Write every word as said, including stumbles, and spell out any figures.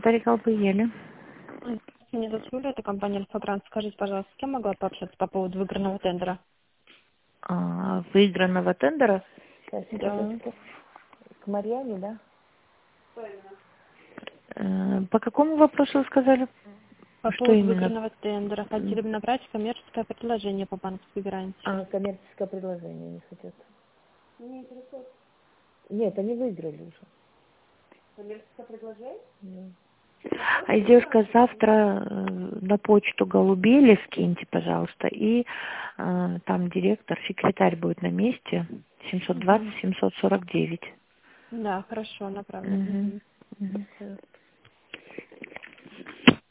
Старикал поели. Меня зовут Юля, это компания «Альфа-Транс». Скажите, пожалуйста, с кем могла пообщаться по поводу выигранного тендера? А, выигранного тендера? Сейчас, Да. секундочку. К Марьяне, да? Э, По какому вопросу вы сказали? По Что поводу именно? выигранного тендера. Хотели бы набрать коммерческое предложение по банковской гарантии. А, коммерческое предложение не хотят. Нет, они выиграли уже. Коммерческое предложение? Да. А девушка, завтра э, на почту Голубели скиньте, пожалуйста, и э, там директор, секретарь будет на месте, семьсот двадцать семьсот сорок девять. Да, хорошо, направлю. Угу. Мгм. Угу.